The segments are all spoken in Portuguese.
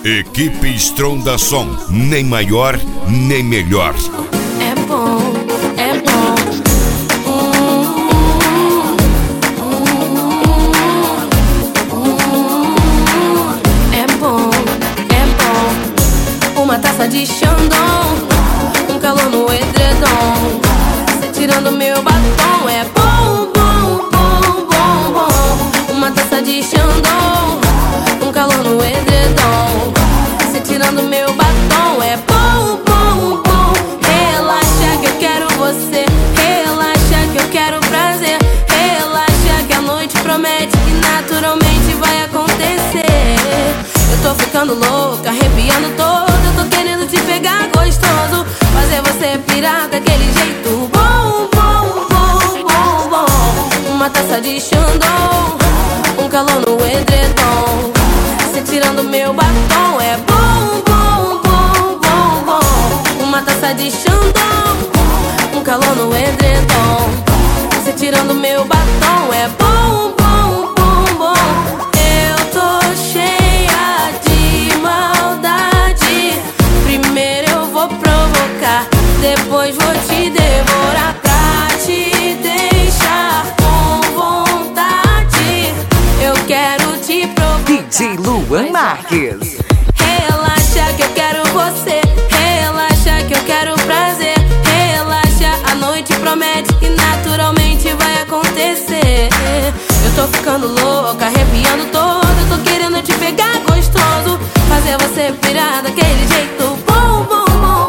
Equipe Stronda Som, nem maior, nem melhor. É bom, é bom. É bom, é bom. Uma taça de Chandon, um calor no edredom. Cê tirando meu batom. É bom, bom, bom, bom, bom. Uma taça de Chandon, um calor no edredom. Cê tirando meu batom. É bom, bom, bom. Relaxa que eu quero você. Relaxa que eu quero prazer. Relaxa que a noite promete que naturalmente vai acontecer. Eu tô ficando louca, arrepiando todo. Eu tô querendo te pegar gostoso, fazer você pirar daquele jeito bom, bom, bom, bom, bom. Uma taça de Chandon, um calor no edredom. Cê tirando meu batom. É bom, bom, bom, bom, bom. Uma taça de Chandon, um calor no edredom. Cê tirando meu batom. É bom, bom, bom, bom. Eu tô cheia de maldade. Primeiro eu vou provocar, depois vou te devorar pra te deixar com vontade. Eu quero te provocar. DJ Luan Marques. Relaxa que eu quero você. Relaxa que eu quero prazer. Relaxa, a noite promete que naturalmente vai acontecer. Eu tô ficando louca, arrepiando todo. Eu tô querendo te pegar gostoso, fazer você pirar daquele jeito bom, bom, bom,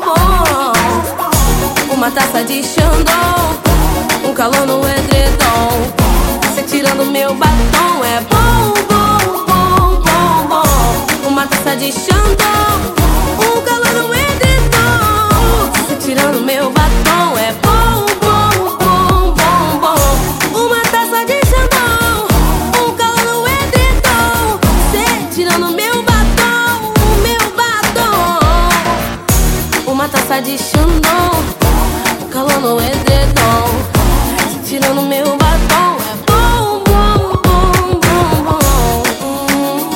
bom. Uma taça de Chandon, um calor no edredom. Cê tirando meu batom. É bom, bom, bom, bom, bom. Uma taça de Chandon, um calor no edredom. Cê tirando meu batom. É bom, bom, bom, bom, bom. Uma taça de Chandon, um calor no edredom. Cê tirando meu batom, meu batom. Uma taça de Chandon, um calor no edredom. Cê tirando meu batom. É bom, bom, bom, bom,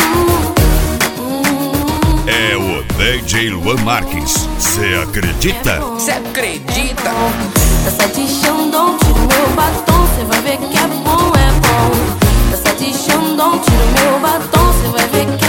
bom. É o DJ Luan Marques. Cê acredita? Cê acredita? Taça de Chandon, tira o meu batom, cê vai ver que é bom, é bom. Taça de Chandon, tira o meu batom, cê vai ver que